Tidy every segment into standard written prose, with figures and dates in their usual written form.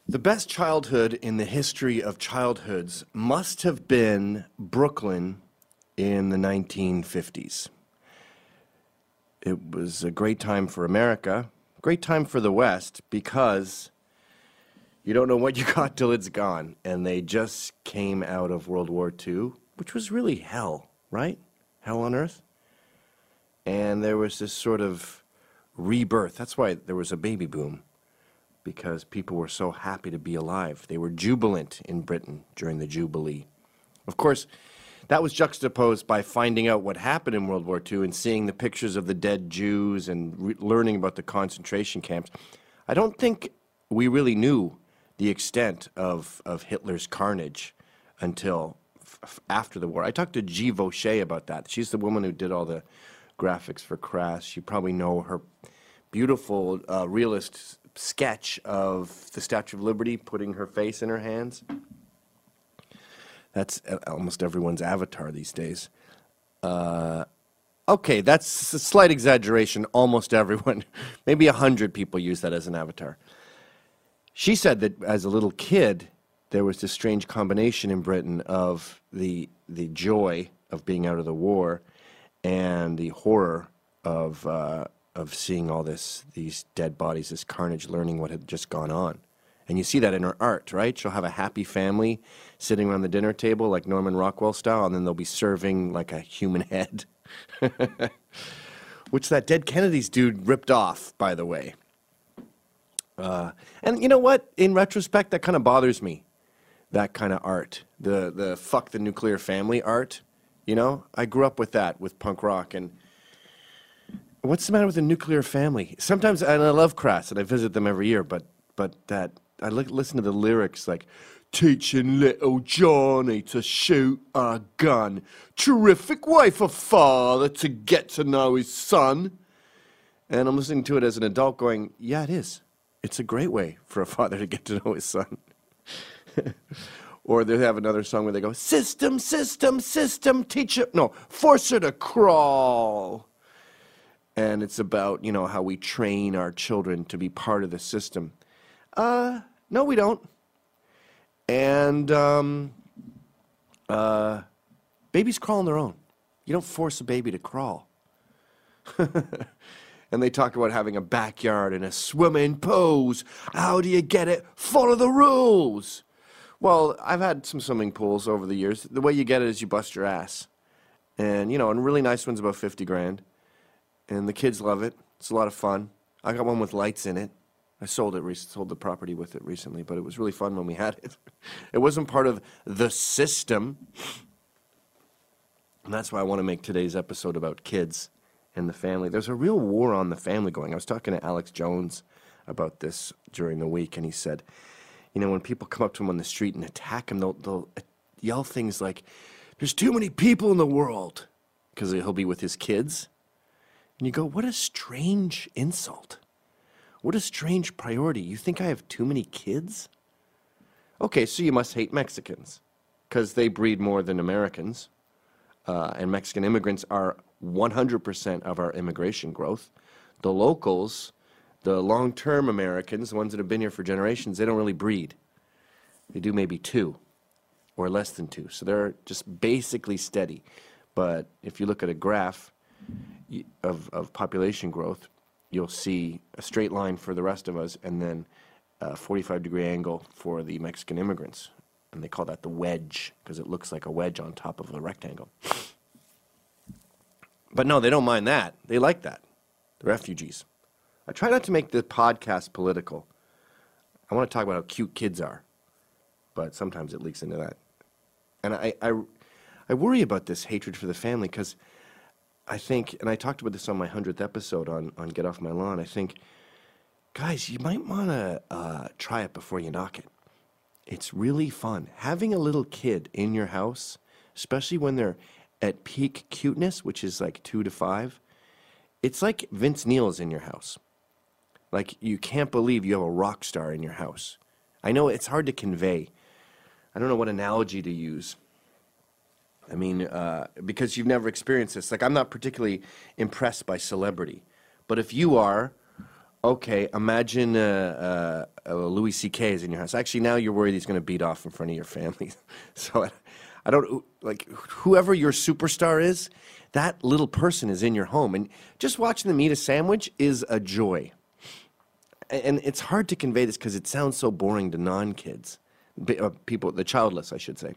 The best childhood in the history of childhoods must have been Brooklyn in the 1950s. It was a great time for America, great time for the West, because you don't know what you got till it's gone. And they just came out of World War II, which was really hell, right? Hell on earth. And there was this sort of rebirth. That's why there was a baby boom, because people were so happy to be alive. They were jubilant in Britain during the Jubilee. Of course, that was juxtaposed by finding out what happened in World War II and seeing the pictures of the dead Jews and learning about the concentration camps. I don't think we really knew the extent of Hitler's carnage until after the war. I talked to Guy Vaucher about that. She's the woman who did all the graphics for Crass. You probably know her beautiful realist sketch of the Statue of Liberty putting her face in her hands. That's almost everyone's avatar these days. Okay, that's a slight exaggeration. Almost everyone, maybe 100 people use that as an avatar. She said that as a little kid, there was this strange combination in Britain of the joy of being out of the war and the horror of seeing all these dead bodies, this carnage, learning what had just gone on. And you see that in her art, right? She'll have a happy family sitting around the dinner table like Norman Rockwell style, and then they'll be serving like a human head. Which that Dead Kennedys dude ripped off, by the way. And you know what? In retrospect, that kind of bothers me, that kind of art. The fuck the nuclear family art, you know? I grew up with that, with punk rock, and what's the matter with the nuclear family? Sometimes, and I love Crass, and I visit them every year, but that I listen to the lyrics like, teaching little Johnny to shoot a gun, terrific way for father to get to know his son. And I'm listening to it as an adult going, yeah, it is. It's a great way for a father to get to know his son. Or they have another song where they go, system, system, system, teach it, no, force her to crawl. And it's about, you know, how we train our children to be part of the system. No, we don't. And babies crawl on their own. You don't force a baby to crawl. And they talk about having a backyard and a swimming pools. How do you get it? Follow the rules. Well, I've had some swimming pools over the years. The way you get it is you bust your ass. And, you know, and really nice one's about 50 grand. And the kids love it. It's a lot of fun. I got one with lights in it. I sold the property with it recently, but it was really fun when we had it. It wasn't part of the system. And that's why I want to make today's episode about kids and the family. There's a real war on the family going. I was talking to Alex Jones about this during the week, and he said, you know, when people come up to him on the street and attack him, they'll yell things like, there's too many people in the world, because he'll be with his kids. And you go, what a strange insult. What a strange priority. You think I have too many kids? Okay, so you must hate Mexicans, because they breed more than Americans. And Mexican immigrants are 100% of our immigration growth. The locals, the long-term Americans, the ones that have been here for generations, they don't really breed. They do maybe 2 or less than 2. So they're just basically steady. But if you look at a graph of population growth, you'll see a straight line for the rest of us and then a 45-degree angle for the Mexican immigrants. And they call that the wedge because it looks like a wedge on top of a rectangle. But no, they don't mind that. They like that. The refugees. I try not to make the podcast political. I want to talk about how cute kids are. But sometimes it leaks into that. And I worry about this hatred for the family because I think, and I talked about this on my 100th episode on Get Off My Lawn, I think, guys, you might want to try it before you knock it. It's really fun. Having a little kid in your house, especially when they're at peak cuteness, which is like 2 to 5, it's like Vince Neil is in your house. Like, you can't believe you have a rock star in your house. I know it's hard to convey. I don't know what analogy to use. I mean, because you've never experienced this. Like, I'm not particularly impressed by celebrity. But if you are, Okay, imagine Louis C.K. is in your house. Actually, now you're worried he's going to beat off in front of your family. So I don't like whoever your superstar is. That little person is in your home, and just watching them eat a sandwich is a joy. And it's hard to convey this because it sounds so boring to non-kids, people, the childless, I should say.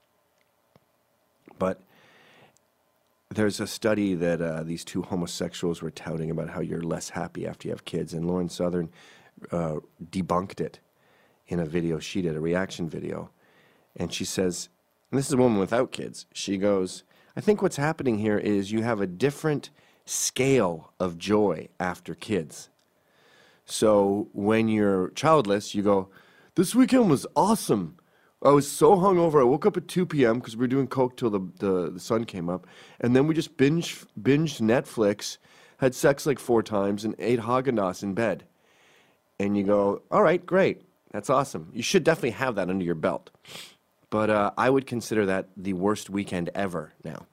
But there's a study that these two homosexuals were touting about how you're less happy after you have kids, and Lauren Southern debunked it in a video she did, a reaction video. And she says, and this is a woman without kids, she goes, I think what's happening here is you have a different scale of joy after kids. So when you're childless, you go, this weekend was awesome. I was so hungover. I woke up at 2 p.m. because we were doing coke till the sun came up. And then we just binged Netflix, had sex like 4 times, and ate Haagen-Dazs in bed. And you go, all right, great. That's awesome. You should definitely have that under your belt. But I would consider that the worst weekend ever now.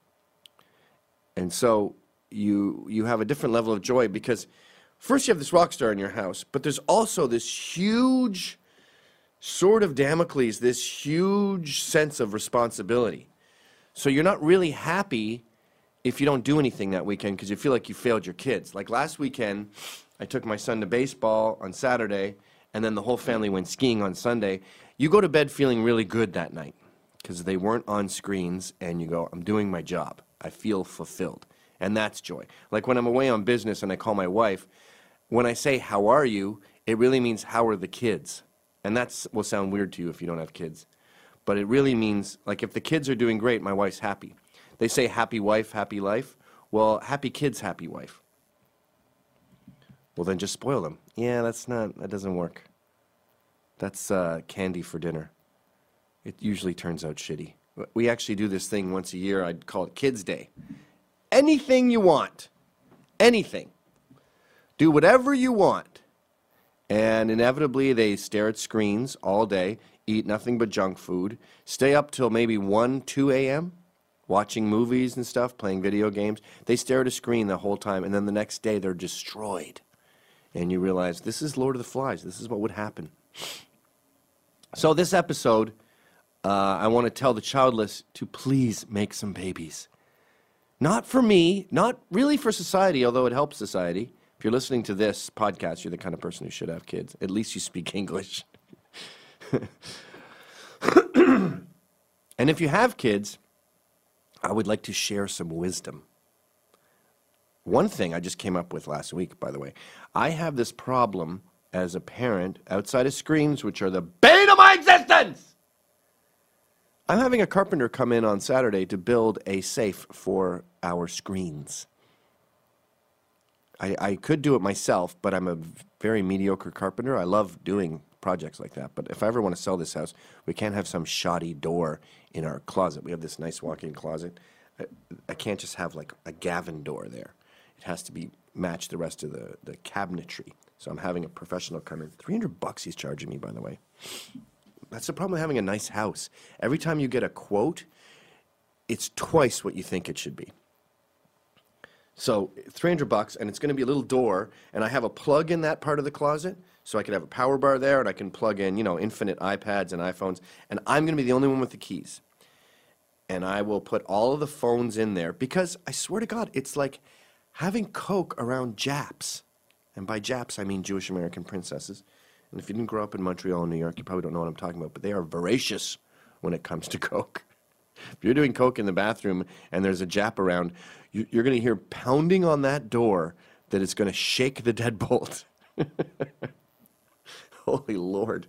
And so you have a different level of joy because first you have this rock star in your house, but there's also this huge sword of Damocles, this huge sense of responsibility. So you're not really happy if you don't do anything that weekend because you feel like you failed your kids. Like last weekend, I took my son to baseball on Saturday, and then the whole family went skiing on Sunday. You go to bed feeling really good that night because they weren't on screens, and you go, I'm doing my job. I feel fulfilled. And that's joy. Like when I'm away on business and I call my wife, when I say, how are you, it really means, how are the kids? And that will sound weird to you if you don't have kids. But it really means, like, if the kids are doing great, my wife's happy. They say happy wife, happy life. Well, happy kids, happy wife. Well, then just spoil them. Yeah, that doesn't work. That's candy for dinner. It usually turns out shitty. We actually do this thing once a year. I'd call it Kids Day. Anything you want. Anything. Do whatever you want. And inevitably, they stare at screens all day, eat nothing but junk food, stay up till maybe 1, 2 a.m., watching movies and stuff, playing video games. They stare at a screen the whole time, and then the next day, they're destroyed. And you realize, this is Lord of the Flies. This is what would happen. So this episode, I want to tell the childless to please make some babies. Not for me, not really for society, although it helps society. If you're listening to this podcast, you're the kind of person who should have kids. At least you speak English. And if you have kids, I would like to share some wisdom. One thing I just came up with last week, by the way. I have this problem as a parent outside of screens, which are the bane of my existence. I'm having a carpenter come in on Saturday to build a safe for our screens. I could do it myself, but I'm a very mediocre carpenter. I love doing projects like that. But if I ever want to sell this house, we can't have some shoddy door in our closet. We have this nice walk-in closet. I can't just have like a Gavin door there. It has to be match the rest of the cabinetry. So I'm having a professional come in. $300 he's charging me, by the way. That's the problem with having a nice house. Every time you get a quote, it's twice what you think it should be. So $300, and it's going to be a little door, and I have a plug in that part of the closet, so I can have a power bar there, and I can plug in, infinite iPads and iPhones, and I'm going to be the only one with the keys. And I will put all of the phones in there, because I swear to God, it's like having Coke around Japs. And by Japs, I mean Jewish American princesses. And if you didn't grow up in Montreal and New York, you probably don't know what I'm talking about, but they are voracious when it comes to Coke. If you're doing Coke in the bathroom and there's a Jap around, you're going to hear pounding on that door that it's going to shake the deadbolt. Holy Lord.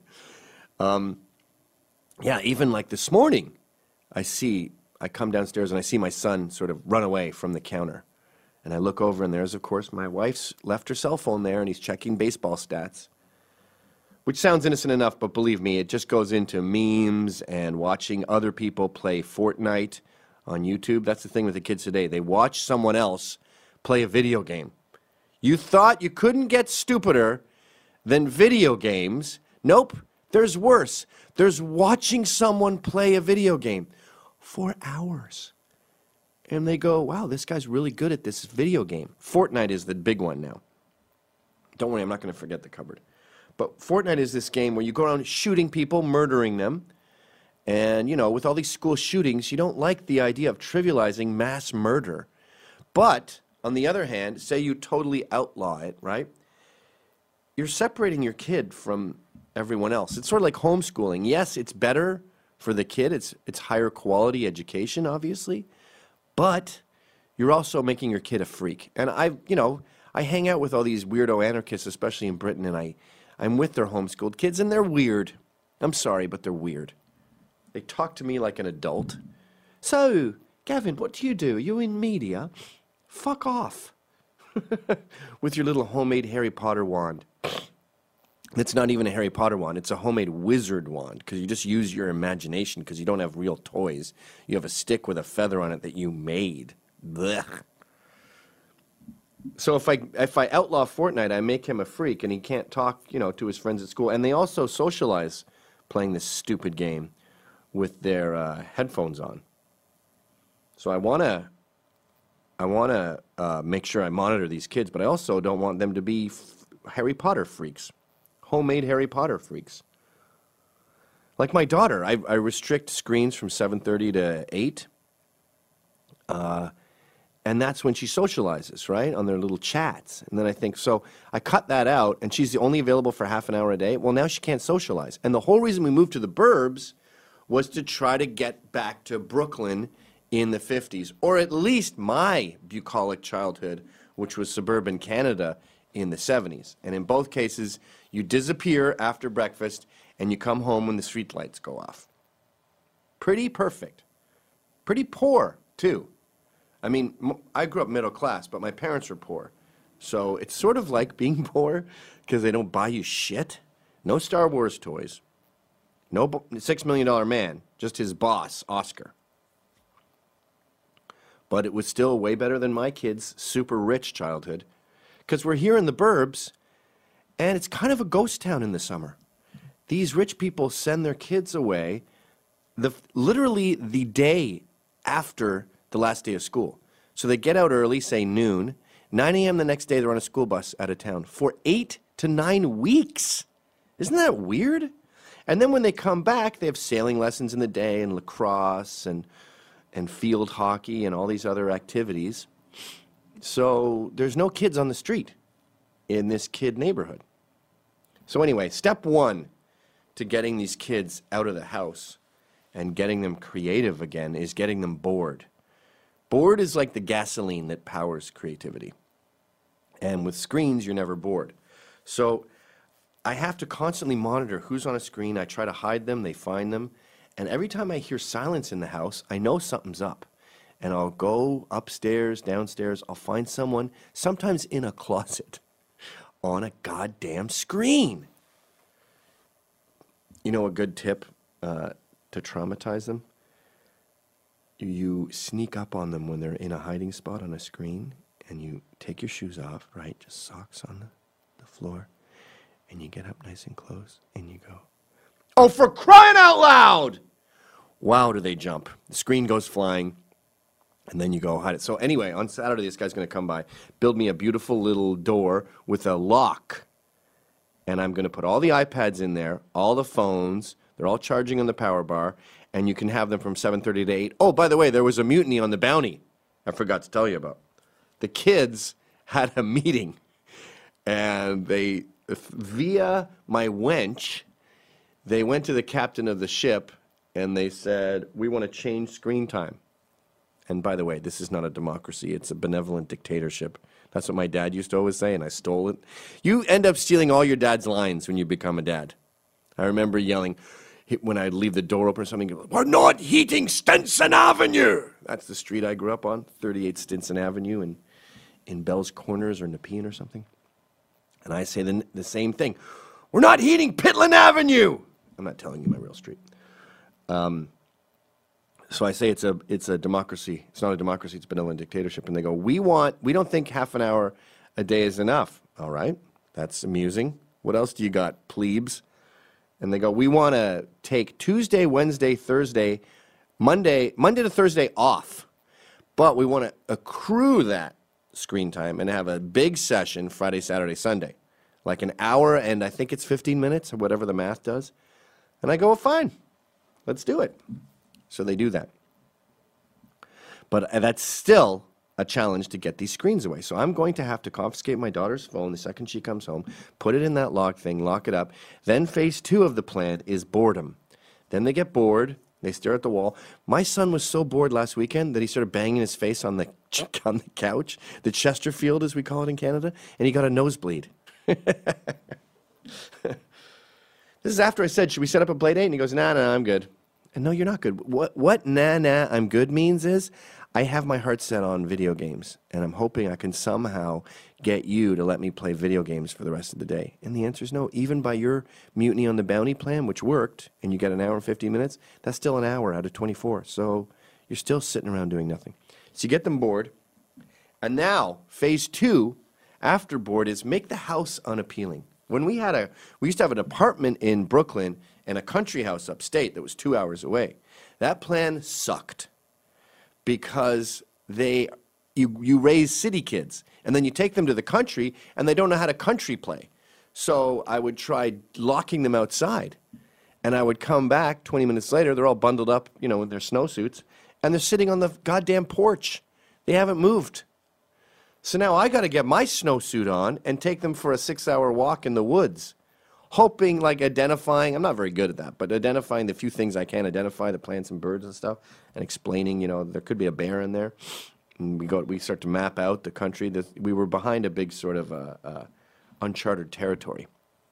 Yeah, even like this morning, I come downstairs and I see my son sort of run away from the counter. And I look over and there's, of course, my wife's left her cell phone there and he's checking baseball stats. Which sounds innocent enough, but believe me, it just goes into memes and watching other people play Fortnite on YouTube. That's the thing with the kids today. They watch someone else play a video game. You thought you couldn't get stupider than video games. Nope, there's worse. There's watching someone play a video game for hours. And they go, wow, this guy's really good at this video game. Fortnite is the big one now. Don't worry, I'm not going to forget the cupboard. But Fortnite is this game where you go around shooting people, murdering them. And, you know, with all these school shootings, you don't like the idea of trivializing mass murder. But, on the other hand, say you totally outlaw it, right? You're separating your kid from everyone else. It's sort of like homeschooling. Yes, it's better for the kid. It's higher quality education, obviously. But you're also making your kid a freak. And I hang out with all these weirdo anarchists, especially in Britain, and I'm with their homeschooled kids, and they're weird. I'm sorry, but they're weird. They talk to me like an adult. So, Gavin, what do? Are you in media? Fuck off. With your little homemade Harry Potter wand. It's not even a Harry Potter wand. It's a homemade wizard wand because you just use your imagination because you don't have real toys. You have a stick with a feather on it that you made. Blech. So if I outlaw Fortnite, I make him a freak and he can't talk, to his friends at school. And they also socialize playing this stupid game with their headphones on. So I want to make sure I monitor these kids, but I also don't want them to be Harry Potter freaks. Homemade Harry Potter freaks. Like my daughter, I restrict screens from 7:30 to 8. And that's when she socializes, right, on their little chats. And then I think, so I cut that out, and she's only available for half an hour a day. Well, now she can't socialize. And the whole reason we moved to the burbs was to try to get back to Brooklyn in the 50s, or at least my bucolic childhood, which was suburban Canada in the 70s. And in both cases, you disappear after breakfast, and you come home when the streetlights go off. Pretty perfect. Pretty poor, too. I mean, I grew up middle class, but my parents were poor. So it's sort of like being poor because they don't buy you shit. No Star Wars toys. No $6 Million Man, just his boss, Oscar. But it was still way better than my kids' super rich childhood because we're here in the burbs, and it's kind of a ghost town in the summer. These rich people send their kids away literally the day after the last day of school. So they get out early, say noon. 9 a.m. the next day, they're on a school bus out of town for 8 to 9 weeks. Isn't that weird? And then when they come back, they have sailing lessons in the day and lacrosse and field hockey and all these other activities. So there's no kids on the street in this kid neighborhood. So anyway, step one to getting these kids out of the house and getting them creative again is getting them bored. Bored is like the gasoline that powers creativity. And with screens, you're never bored. So I have to constantly monitor who's on a screen. I try to hide them. They find them. And every time I hear silence in the house, I know something's up. And I'll go upstairs, downstairs. I'll find someone, sometimes in a closet, on a goddamn screen. You know a good tip to traumatize them? You sneak up on them when they're in a hiding spot on a screen, and you take your shoes off, right? Just socks on the floor, and you get up nice and close, and you go, "Oh, for crying out loud!" Wow, do they jump. The screen goes flying, and then you go hide it. So anyway, on Saturday, this guy's going to come by, build me a beautiful little door with a lock, and I'm going to put all the iPads in there, all the phones, they're all charging on the power bar, and you can have them from 7:30 to 8. Oh, by the way, there was a mutiny on the Bounty I forgot to tell you about. The kids had a meeting, and they, via my wench, they went to the captain of the ship, and they said, "We want to change screen time." And by the way, this is not a democracy. It's a benevolent dictatorship. That's what my dad used to always say, and I stole it. You end up stealing all your dad's lines when you become a dad. I remember yelling, when I'd leave the door open or something, "We're not heating Stinson Avenue!" That's the street I grew up on, 38 Stinson Avenue in Bell's Corners or Nepean or something. And I say the same thing. "We're not heating Pitland Avenue!" I'm not telling you my real street. So I say it's a democracy. It's not a democracy, it's a benevolent dictatorship. And they go, we don't think half an hour a day is enough." All right, that's amusing. What else do you got, plebes? And they go, "We want to take Tuesday, Wednesday, Thursday, Monday to Thursday off. But we want to accrue that screen time and have a big session Friday, Saturday, Sunday." like an hour and I think it's 15 minutes or whatever the math does. And I go, well, fine, let's do it. So they do that. But that's still a challenge to get these screens away. So I'm going to have to confiscate my daughter's phone the second she comes home, put it in that lock thing, lock it up. Then phase 2 of the plan is boredom. Then they get bored. They stare at the wall. My son was so bored last weekend that he started banging his face on the couch, the Chesterfield, as we call it in Canada, and he got a nosebleed. This is after I said, should we set up a play date? And he goes, nah, I'm good. And no, you're not good. What nah, I'm good means is I have my heart set on video games, and I'm hoping I can somehow get you to let me play video games for the rest of the day. And the answer is no. Even by your Mutiny on the Bounty plan, which worked, and you get an hour and 15 minutes, that's still an hour out of 24. So you're still sitting around doing nothing. So you get them bored. And now, phase 2, after bored, is make the house unappealing. When we used to have an apartment in Brooklyn and a country house upstate that was 2 hours away. That plan sucked because you raise city kids and then you take them to the country and they don't know how to country play. So I would try locking them outside and I would come back 20 minutes later, they're all bundled up, with their snowsuits, and they're sitting on the goddamn porch. They haven't moved. So now I got to get my snowsuit on and take them for a 6-hour walk in the woods, hoping, identifying, I'm not very good at that, but identifying the few things I can identify, the plants and birds and stuff, and explaining, there could be a bear in there. And we start to map out the country. We were behind a big sort of uncharted territory.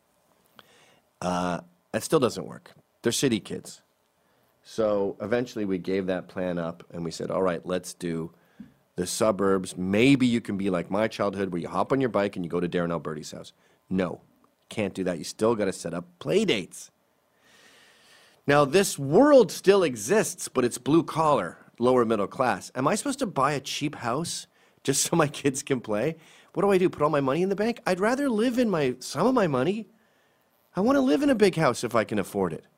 That still doesn't work. They're city kids. So eventually we gave that plan up and we said, all right, let's do the suburbs. Maybe you can be like my childhood where you hop on your bike and you go to Darren Alberti's house. No, can't do that. You still got to set up play dates. Now, this world still exists, but it's blue collar, lower middle class. Am I supposed to buy a cheap house just so my kids can play? What do? Put all my money in the bank? I'd rather live in some of my money. I want to live in a big house if I can afford it.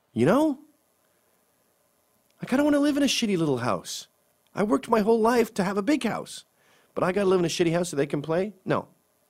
I kind of want to live in a shitty little house. I worked my whole life to have a big house, but I got to live in a shitty house so they can play? No.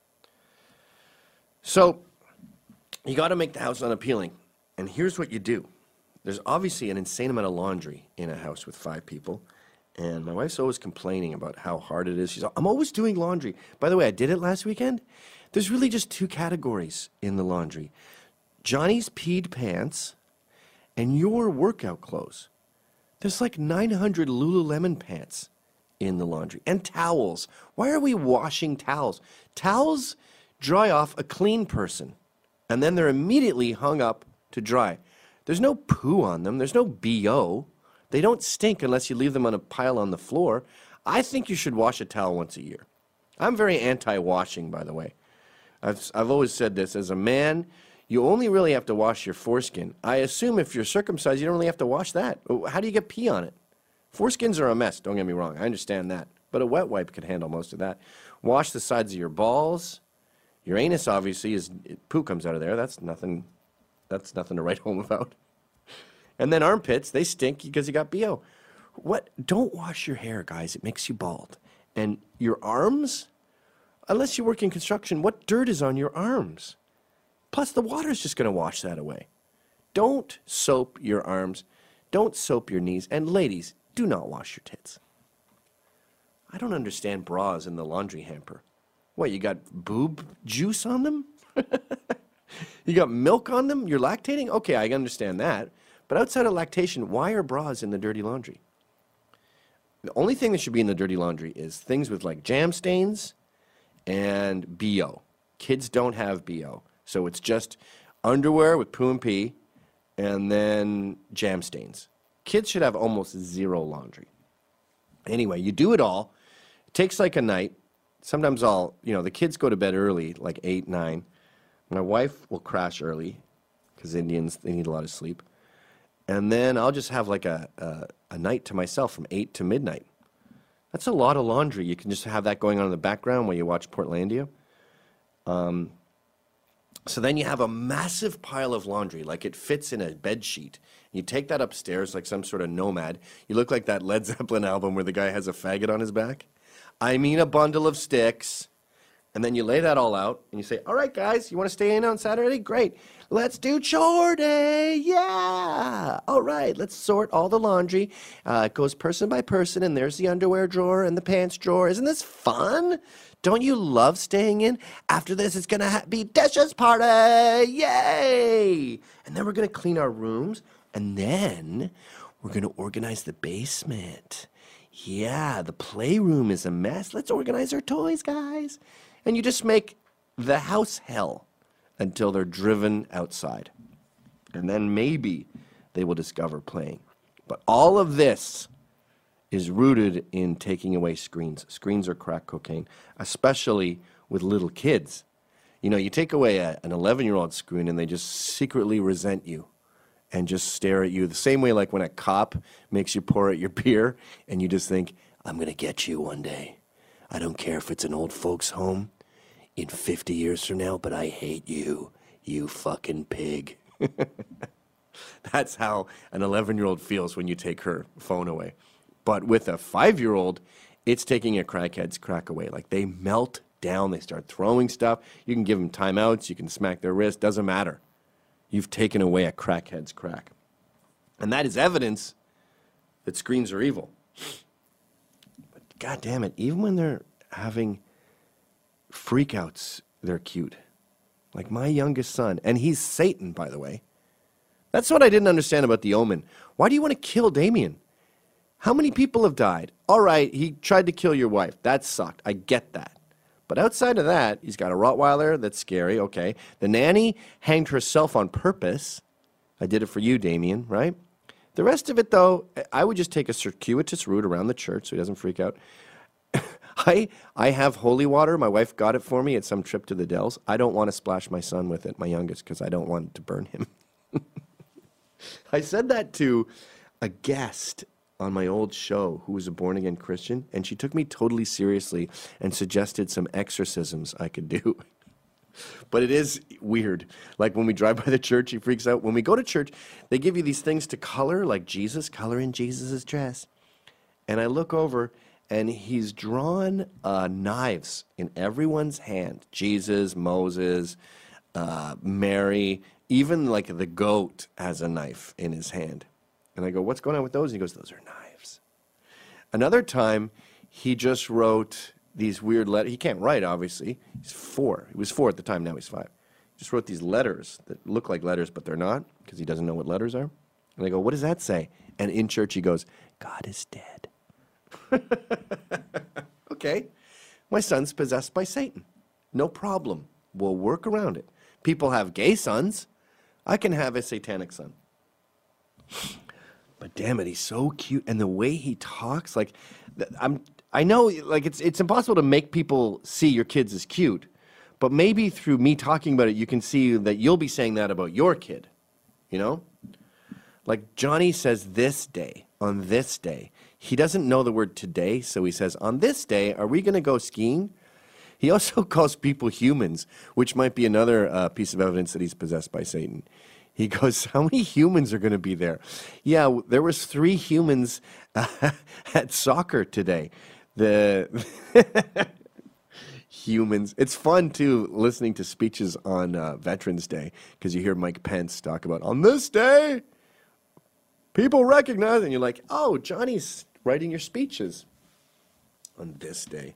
So you got to make the house unappealing. And here's what you do. There's obviously an insane amount of laundry in a house with 5 people. And my wife's always complaining about how hard it is. She's like, I'm always doing laundry. By the way, I did it last weekend. There's really just 2 categories in the laundry. Johnny's peed pants and your workout clothes. There's like 900 Lululemon pants in the laundry. And towels. Why are we washing towels? Towels dry off a clean person. And then they're immediately hung up to dry. There's no poo on them. There's no BO. They don't stink unless you leave them on a pile on the floor. I think you should wash a towel once a year. I'm very anti-washing, by the way. I've always said this. As a man, you only really have to wash your foreskin. I assume if you're circumcised, you don't really have to wash that. How do you get pee on it? Foreskins are a mess, don't get me wrong. I understand that. But a wet wipe could handle most of that. Wash the sides of your balls. Your anus, obviously, poo comes out of there. That's nothing to write home about. And then armpits, they stink because you got BO. Don't wash your hair, guys. It makes you bald. And your arms, unless you work in construction, what dirt is on your arms? Plus, the water's just going to wash that away. Don't soap your arms. Don't soap your knees. And ladies, do not wash your tits. I don't understand bras in the laundry hamper. What, you got boob juice on them? You got milk on them? You're lactating? Okay, I understand that. But outside of lactation, why are bras in the dirty laundry? The only thing that should be in the dirty laundry is things with like jam stains and BO. Kids don't have BO. So it's just underwear with poo and pee and then jam stains. Kids should have almost zero laundry. Anyway, you do it all. It takes like a night. Sometimes the kids go to bed early, like 8, 9. My wife will crash early because Indians, they need a lot of sleep. And then I'll just have like a night to myself from 8 to midnight. That's a lot of laundry. You can just have that going on in the background while you watch Portlandia. So then you have a massive pile of laundry, like it fits in a bed sheet. You take that upstairs like some sort of nomad. You look like that Led Zeppelin album where the guy has a faggot on his back. I mean a bundle of sticks. And then you lay that all out and you say, all right, guys, you want to stay in on Saturday? Great. Let's do chore day. Yeah. All right. Let's sort all the laundry. It goes person by person, and there's the underwear drawer and the pants drawer. Isn't this fun? Don't you love staying in? After this, it's going to be dishes party. Yay. And then we're going to clean our rooms, and then we're going to organize the basement. Yeah, the playroom is a mess. Let's organize our toys, guys. And you just make the house hell until they're driven outside. And then maybe they will discover playing. But all of this is rooted in taking away screens. Screens are crack cocaine, especially with little kids. You know, you take away an 11-year-old screen and they just secretly resent you and just stare at you the same way like when a cop makes you pour out your beer and you just think, I'm going to get you one day. I don't care if it's an old folks' home in 50 years from now, but I hate you, you fucking pig. That's how an 11-year-old feels when you take her phone away. But with a 5-year-old, it's taking a crackhead's crack away. Like, they melt down, they start throwing stuff. You can give them timeouts, you can smack their wrist, doesn't matter. You've taken away a crackhead's crack. And that is evidence that screens are evil. But God damn it, even when they're having freakouts, they're cute. Like my youngest son, and he's Satan, by the way. That's what I didn't understand about The Omen. Why do you want to kill Damien? How many people have died? All right, he tried to kill your wife. That sucked. I get that. But outside of that, he's got a Rottweiler that's scary, okay. The nanny hanged herself on purpose. I did it for you, Damien, right? The rest of it, though, I would just take a circuitous route around the church so he doesn't freak out. I have holy water. My wife got it for me at some trip to the Dells. I don't want to splash my son with it, my youngest, because I don't want to burn him. I said that to a guest on my old show who was a born-again Christian, and she took me totally seriously and suggested some exorcisms I could do. But it is weird. Like when we drive by the church, he freaks out. When we go to church, they give you these things to color, like Jesus, color in Jesus' dress. And I look over, and he's drawn knives in everyone's hand. Jesus, Moses, Mary, even like the goat has a knife in his hand. And I go, what's going on with those? And he goes, those are knives. Another time, he just wrote these weird letters. He can't write, obviously. He's 4. He was 4 at the time, now he's 5. He just wrote these letters that look like letters, but they're not, because he doesn't know what letters are. And I go, what does that say? And in church, he goes, God is dead. Okay. My son's possessed by Satan. No problem. We'll work around it. People have gay sons. I can have a satanic son. But damn it, he's so cute, and the way he talks, like, I know, like, it's impossible to make people see your kids as cute, but maybe through me talking about it, you can see that you'll be saying that about your kid, you know? Like Johnny says this day, on this day. He doesn't know the word today, so he says, on this day, are we going to go skiing? He also calls people humans, which might be another piece of evidence that he's possessed by Satan. He goes, how many humans are going to be there? Yeah, there was 3 humans at soccer today. The humans. It's fun, too, listening to speeches on Veterans Day, because you hear Mike Pence talk about, on this day, people recognize, and you're like, oh, Johnny's writing your speeches on this day.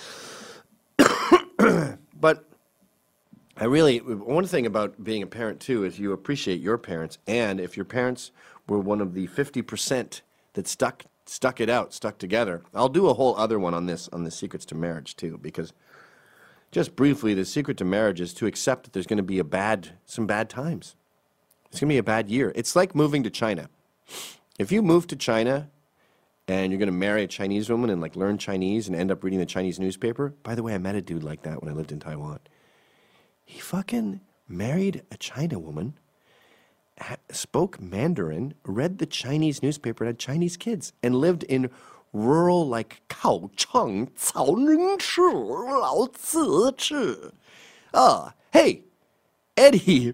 But one thing about being a parent, too, is you appreciate your parents. And if your parents were one of the 50% that stuck it out, stuck together, I'll do a whole other one on the secrets to marriage, too, because just briefly, the secret to marriage is to accept that there's going to be some bad times. It's going to be a bad year. It's like moving to China. If you move to China and you're going to marry a Chinese woman and like learn Chinese and end up reading the Chinese newspaper, by the way, I met a dude like that when I lived in Taiwan. He fucking married a China woman, spoke Mandarin, read the Chinese newspaper, had Chinese kids, and lived in rural, like, Kaohsiung, Cao Lao Zi. Hey, Eddie,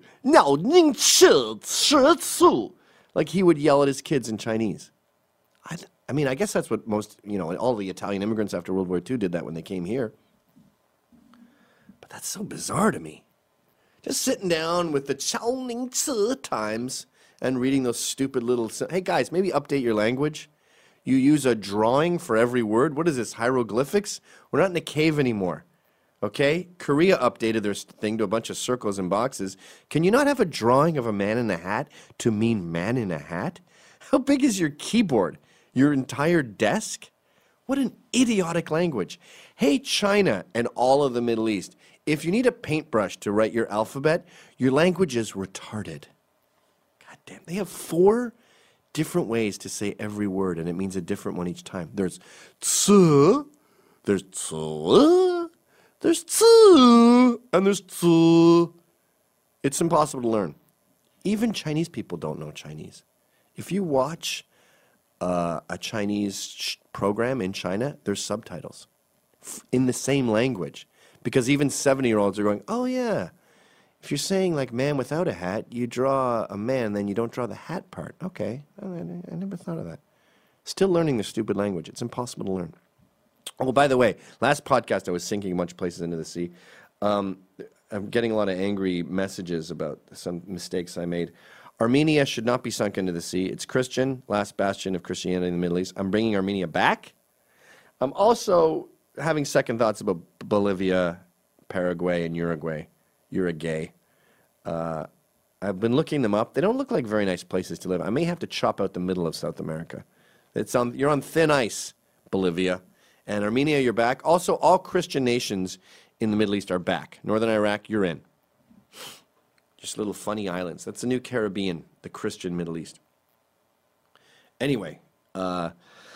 like he would yell at his kids in Chinese. I mean, I guess that's what most, all the Italian immigrants after World War II did that when they came here. But that's so bizarre to me. Just sitting down with the Chaoning Tzu Times and reading those stupid little... Hey, guys, maybe update your language. You use a drawing for every word. What is this, hieroglyphics? We're not in a cave anymore, okay? Korea updated their thing to a bunch of circles and boxes. Can you not have a drawing of a man in a hat to mean man in a hat? How big is your keyboard? Your entire desk? What an idiotic language. Hey, China and all of the Middle East, if you need a paintbrush to write your alphabet, your language is retarded. God damn, they have 4 different ways to say every word, and it means a different one each time. There's tsu, there's tsu, there's tsu, and there's tsu. It's impossible to learn. Even Chinese people don't know Chinese. If you watch a Chinese program in China, there's subtitles in the same language. Because even 70-year-olds are going, oh yeah, if you're saying like man without a hat, you draw a man, then you don't draw the hat part. Okay, I never thought of that. Still learning the stupid language. It's impossible to learn. Oh, by the way, last podcast I was sinking a bunch of places into the sea. I'm getting a lot of angry messages about some mistakes I made. Armenia should not be sunk into the sea. It's Christian, last bastion of Christianity in the Middle East. I'm bringing Armenia back. I'm also having second thoughts about Bolivia, Paraguay, and Uruguay. I've been looking them up. They don't look like very nice places to live. I may have to chop out the middle of South America. You're on thin ice, Bolivia. And Armenia, you're back. Also, all Christian nations in the Middle East are back. Northern Iraq, you're in. Just little funny islands. That's the new Caribbean, the Christian Middle East. Anyway, a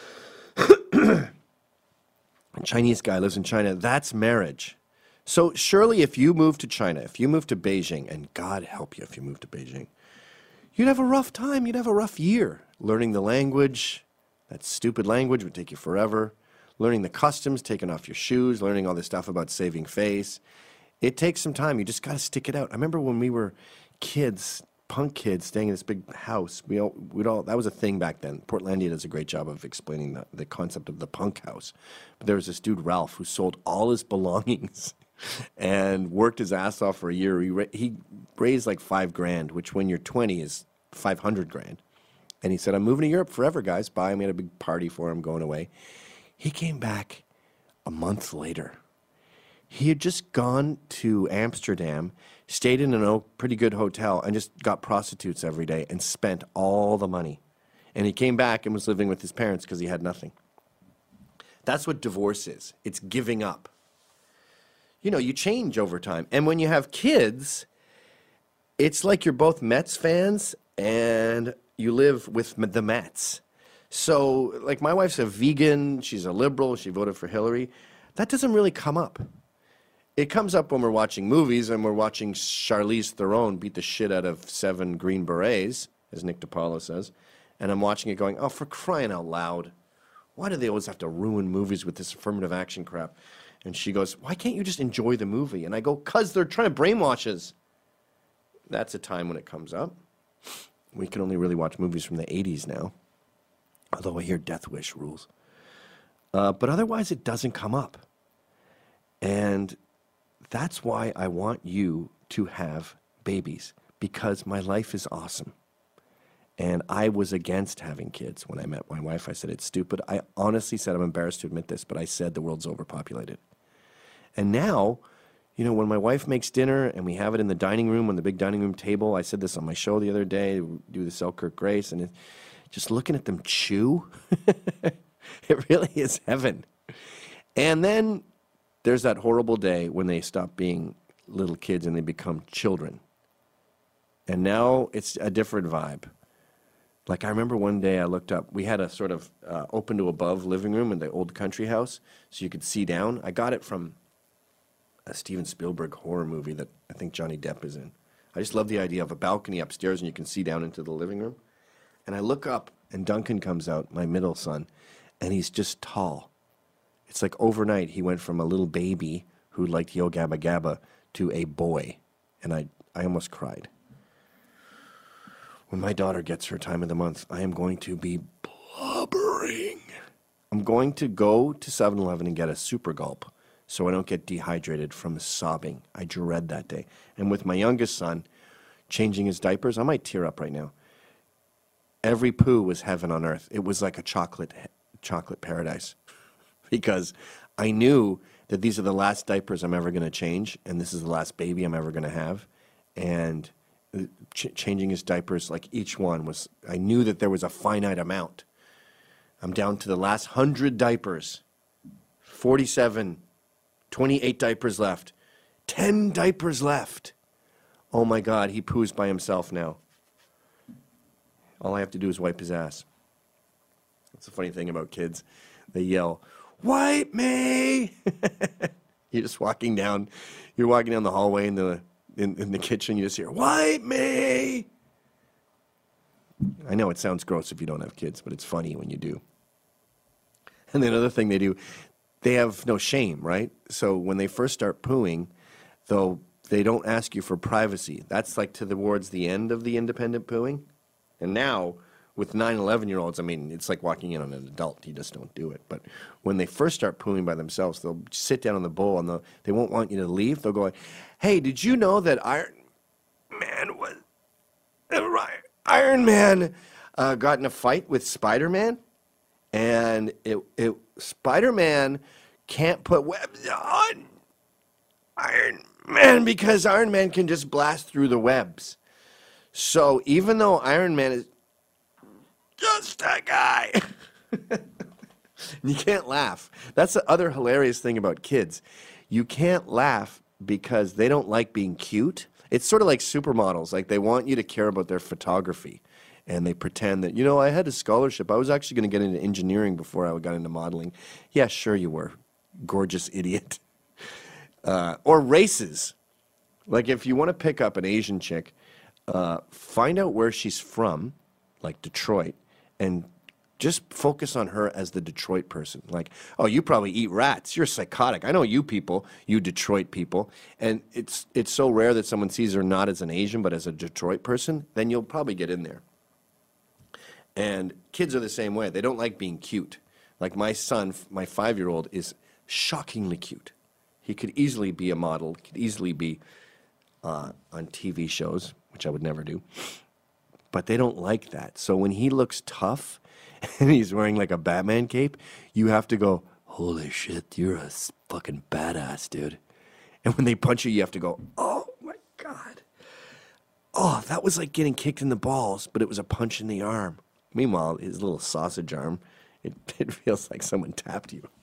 Chinese guy lives in China. That's marriage. So surely if you move to China, if you move to Beijing, and God help you if you move to Beijing, you'd have a rough time. You'd have a rough year. Learning the language, that stupid language would take you forever. Learning the customs, taking off your shoes, learning all this stuff about saving face. It takes some time. You just got to stick it out. I remember when we were kids, punk kids, staying in this big house. We'd all that was a thing back then. Portlandia does a great job of explaining the concept of the punk house. But there was this dude, Ralph, who sold all his belongings and worked his ass off for a year. He raised like $5,000, which when you're 20 is $500,000. And he said, I'm moving to Europe forever, guys. Bye. I made a big party for him going away. He came back a month later. He had just gone to Amsterdam, stayed in a pretty good hotel, and just got prostitutes every day and spent all the money. And he came back and was living with his parents because he had nothing. That's what divorce is. It's giving up. You know, you change over time. And when you have kids, it's like you're both Mets fans and you live with the Mets. So, like, my wife's a vegan, she's a liberal, she voted for Hillary. That doesn't really come up. It comes up when we're watching movies and we're watching Charlize Theron beat the shit out of 7 Green Berets, as Nick DiPaolo says. And I'm watching it going, oh, for crying out loud. Why do they always have to ruin movies with this affirmative action crap? And she goes, why can't you just enjoy the movie? And I go, because they're trying to brainwash us. That's a time when it comes up. We can only really watch movies from the 80s now. Although I hear Death Wish rules. But otherwise, it doesn't come up. And that's why I want you to have babies. Because my life is awesome. And I was against having kids when I met my wife. I said, it's stupid. I honestly said, I'm embarrassed to admit this, but I said the world's overpopulated. And now, you know, when my wife makes dinner and we have it in the dining room, on the big dining room table, I said this on my show the other day, we do the Selkirk Grace, and just looking at them chew, it really is heaven. And then there's that horrible day when they stop being little kids and they become children. And now it's a different vibe. Like I remember one day I looked up, we had a sort of open to above living room in the old country house so you could see down. I got it from a Steven Spielberg horror movie that I think Johnny Depp is in. I just love the idea of a balcony upstairs and you can see down into the living room. And I look up, and Duncan comes out, my middle son, and he's just tall. It's like overnight he went from a little baby who liked Yo Gabba Gabba to a boy. And I almost cried. When my daughter gets her time of the month, I am going to be blubbering. I'm going to go to 7-Eleven and get a Super Gulp so I don't get dehydrated from sobbing. I dread that day. And with my youngest son, changing his diapers, I might tear up right now. Every poo was heaven on earth. It was like a chocolate paradise because I knew that these are the last diapers I'm ever going to change, and this is the last baby I'm ever going to have. And changing his diapers, like each one was, I knew that there was a finite amount. I'm down to the last 100 diapers, 47, 28 diapers left, 10 diapers left. Oh my God, he poos by himself now. All I have to do is wipe his ass. That's the funny thing about kids. They yell, "Wipe me!" You're just walking down. You're walking down the hallway in the kitchen. You just hear, "Wipe me!" I know it sounds gross if you don't have kids, but it's funny when you do. And the other thing they do, they have no shame, right? So when they first start pooing, though, they don't ask you for privacy. That's like towards the end of the independent pooing. And now, with 9, 11-year-olds, I mean, it's like walking in on an adult. You just don't do it. But when they first start pooing by themselves, they'll sit down on the bowl and they won't want you to leave. They'll go, "Hey, did you know that Iron Man got in a fight with Spider-Man? And Spider-Man can't put webs on Iron Man because Iron Man can just blast through the webs. So even though Iron Man is just a guy," you can't laugh. That's the other hilarious thing about kids. You can't laugh because they don't like being cute. It's sort of like supermodels. Like they want you to care about their photography. And they pretend that, I had a scholarship. I was actually going to get into engineering before I got into modeling. Yeah, sure you were. Gorgeous idiot. Or races. Like if you want to pick up an Asian chick, find out where she's from, like Detroit, and just focus on her as the Detroit person. Like, "Oh, you probably eat rats. You're psychotic. I know you people, you Detroit people." And it's so rare that someone sees her not as an Asian but as a Detroit person, then you'll probably get in there. And kids are the same way. They don't like being cute. Like my son, my 5-year-old, is shockingly cute. He could easily be a model, could easily be on TV shows, which I would never do. But they don't like that. So when he looks tough and he's wearing like a Batman cape, you have to go, "Holy shit, you're a fucking badass, dude." And when they punch you, you have to go, "Oh my God. Oh, that was like getting kicked in the balls, but it was a punch in the arm." Meanwhile, his little sausage arm, it feels like someone tapped you.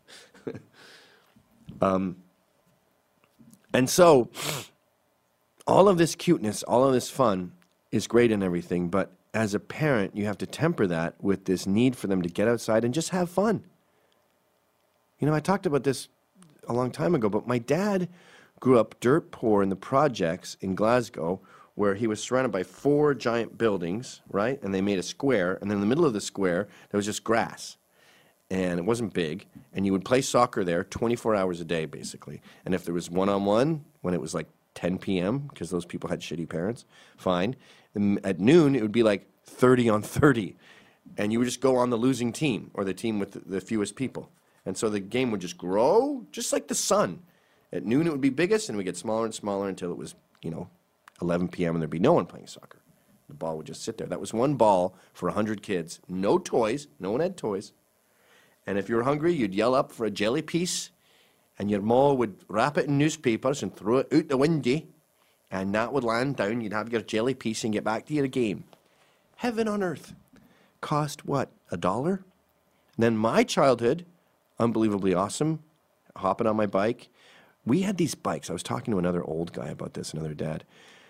And so, all of this cuteness, all of this fun is great and everything, but as a parent, you have to temper that with this need for them to get outside and just have fun. I talked about this a long time ago, but my dad grew up dirt poor in the projects in Glasgow, where he was surrounded by 4 giant buildings, right? And they made a square, and then in the middle of the square, there was just grass. And it wasn't big, and you would play soccer there 24 hours a day, basically. And if there was one-on-one, when it was like 10 p.m., because those people had shitty parents, fine. At noon, it would be like 30 on 30, and you would just go on the losing team, or the team with the fewest people. And so the game would just grow, just like the sun. At noon, it would be biggest, and it would get smaller and smaller until it was, 11 p.m. and there'd be no one playing soccer. The ball would just sit there. That was one ball for 100 kids. No toys. No one had toys. And if you were hungry, you'd yell up for a jelly piece, and your ma would wrap it in newspapers and throw it out the window, and that would land down. You'd have your jelly piece and get back to your game. Heaven on earth. Cost what? $1? And then my childhood, unbelievably awesome, hopping on my bike. We had these bikes. I was talking to another old guy about this, another dad.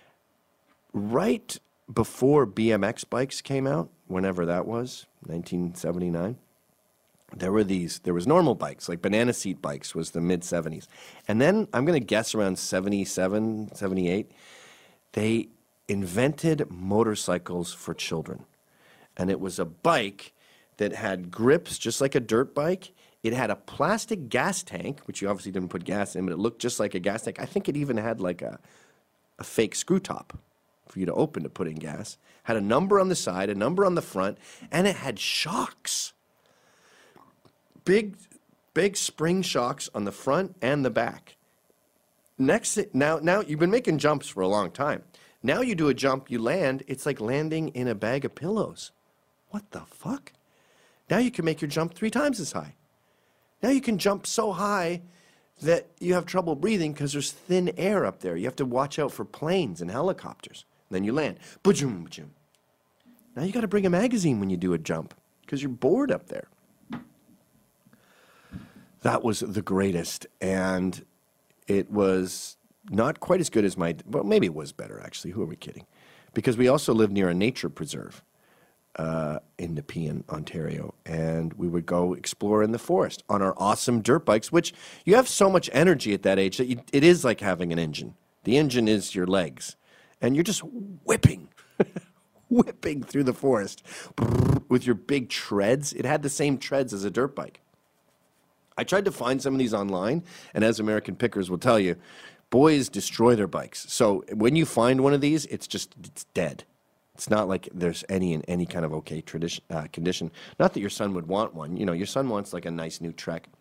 Right before BMX bikes came out, whenever that was, 1979, there was normal bikes, like banana seat bikes was the mid-'70s. And then, I'm going to guess around 77, 78, they invented motorcycles for children. And it was a bike that had grips just like a dirt bike. It had a plastic gas tank, which you obviously didn't put gas in, but it looked just like a gas tank. I think it even had like a fake screw top for you to open to put in gas. Had a number on the side, a number on the front, and it had shocks. Big big spring shocks on the front and the back. Now you've been making jumps for a long time. Now you do a jump, you land, it's like landing in a bag of pillows. What the fuck? Now you can make your jump 3 times as high. Now you can jump so high that you have trouble breathing because there's thin air up there. You have to watch out for planes and helicopters. And then you land. Ba-joom, ba-joom. Now you got to bring a magazine when you do a jump because you're bored up there. That was the greatest, and it was not quite as good as well, maybe it was better, actually. Who are we kidding? Because we also lived near a nature preserve in Nepean, Ontario, and we would go explore in the forest on our awesome dirt bikes, which you have so much energy at that age that it is like having an engine. The engine is your legs, and you're just whipping, whipping through the forest with your big treads. It had the same treads as a dirt bike. I tried to find some of these online, and as American Pickers will tell you, boys destroy their bikes. So when you find one of these, it's dead. It's not like there's in any kind of okay condition. Not that your son would want one. You know, your son wants like a nice new Trek.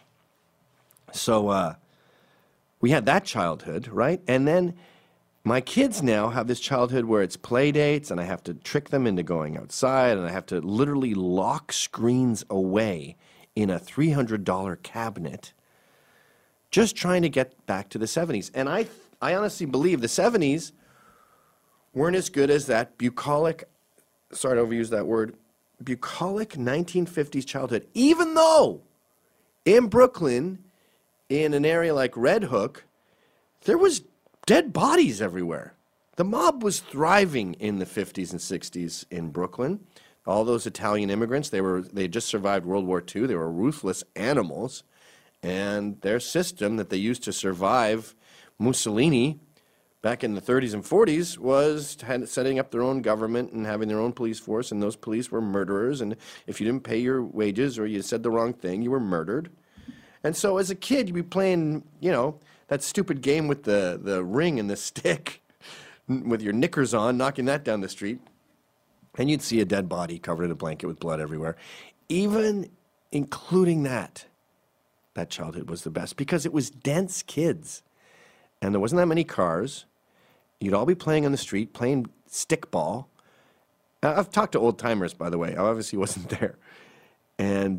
So we had that childhood, right? And then my kids now have this childhood where it's play dates, and I have to trick them into going outside, and I have to literally lock screens away in a $300 cabinet, just trying to get back to the 70s. And I honestly believe the 70s weren't as good as that bucolic, sorry to overuse that word, bucolic 1950s childhood, even though in Brooklyn, in an area like Red Hook, there was dead bodies everywhere. The mob was thriving in the 50s and 60s in Brooklyn. All those Italian immigrants, they had just survived World War II. They were ruthless animals. And their system that they used to survive Mussolini back in the 30s and 40s was setting up their own government and having their own police force, and those police were murderers. And if you didn't pay your wages or you said the wrong thing, you were murdered. And so as a kid, you'd be playing, you know, that stupid game with the ring and the stick with your knickers on, knocking that down the street. And you'd see a dead body covered in a blanket with blood everywhere. Even including that childhood was the best because it was dense kids. And there wasn't that many cars. You'd all be playing on the street, playing stickball. I've talked to old timers, by the way. I obviously wasn't there. And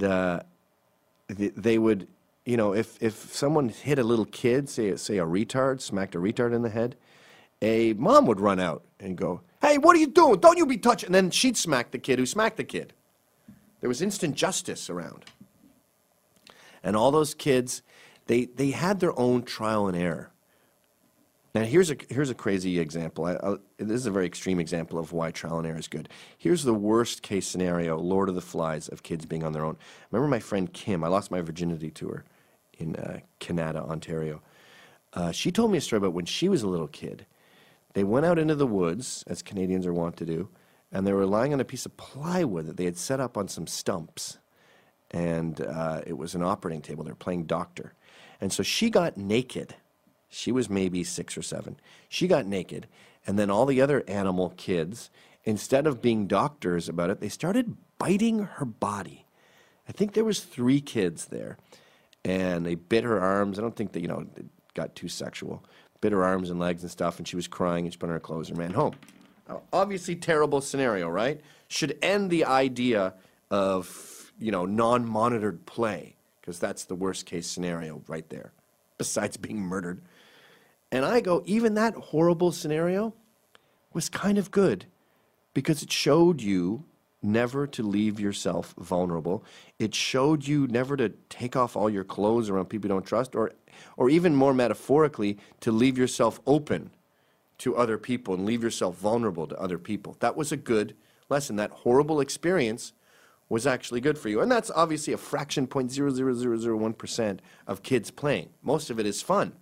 they would, you know, if someone hit a little kid, say a retard, smacked a retard in the head, a mom would run out and go, "Hey, what are you doing? Don't you be touching." And then she'd smack the kid who smacked the kid. There was instant justice around. And all those kids, they had their own trial and error. Now, here's a crazy example. This is a very extreme example of why trial and error is good. Here's the worst case scenario, Lord of the Flies, of kids being on their own. Remember my friend Kim? I lost my virginity to her in Canada, Ontario. She told me a story about when she was a little kid. They went out into the woods, as Canadians are wont to do, and they were lying on a piece of plywood that they had set up on some stumps. And it was an operating table. They were playing doctor. And so she got naked. She was maybe 6 or 7. She got naked. And then all the other animal kids, instead of being doctors about it, they started biting her body. I think there was 3 kids there. And they bit her arms. I don't think that, you know, it got too sexual. Bit her arms and legs and stuff, and she was crying, and she put on her clothes and ran home. Now, obviously terrible scenario, right? Should end the idea of, you know, non-monitored play, because that's the worst case scenario right there, besides being murdered. And I go, even that horrible scenario was kind of good, because it showed you never to leave yourself vulnerable. It showed you never to take off all your clothes around people you don't trust, or even more metaphorically, to leave yourself open to other people and leave yourself vulnerable to other people. That was a good lesson. That horrible experience was actually good for you. And that's obviously a fraction, 0.00001% of kids playing. Most of it is fun.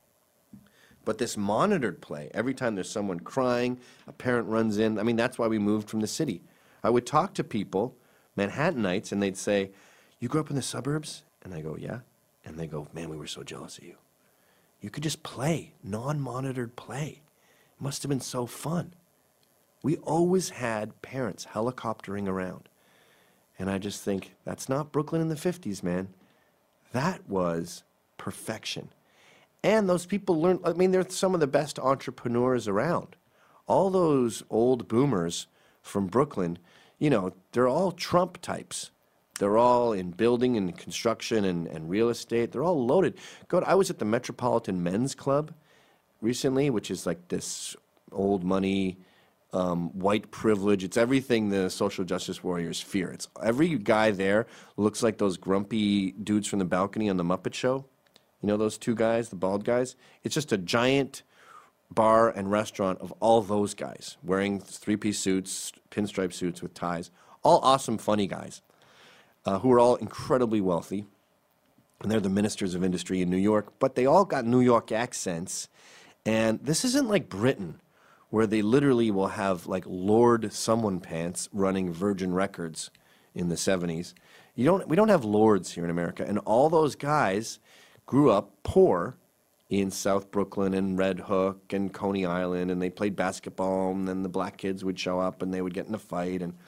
But this monitored play, every time there's someone crying, a parent runs in. I mean, that's why we moved from the city. I would talk to people, Manhattanites, and they'd say, "You grew up in the suburbs?" And I go, "Yeah." And they go, "Man, we were so jealous of you. You could just play, non-monitored play. It must have been so fun." We always had parents helicoptering around. And I just think, that's not Brooklyn in the 50s, man. That was perfection. And those people learn, I mean, they're some of the best entrepreneurs around. All those old boomers from Brooklyn, you know, they're all Trump types. They're all in building and construction and real estate. They're all loaded. I was at the Metropolitan Men's Club recently, which is like this old money, white privilege. It's everything the social justice warriors fear. It's every guy there looks like those grumpy dudes from the balcony on the Muppet Show. You know those two guys, the bald guys? It's just a giant bar and restaurant of all those guys wearing three-piece suits, pinstripe suits with ties. All awesome, funny guys who are all incredibly wealthy. And they're the ministers of industry in New York. But they all got New York accents. And this isn't like Britain, where they literally will have like Lord Someone Pants running Virgin Records in the 70s. We don't have lords here in America. And all those guys grew up poor in South Brooklyn and Red Hook and Coney Island, and they played basketball, and then the black kids would show up and they would get in a fight. And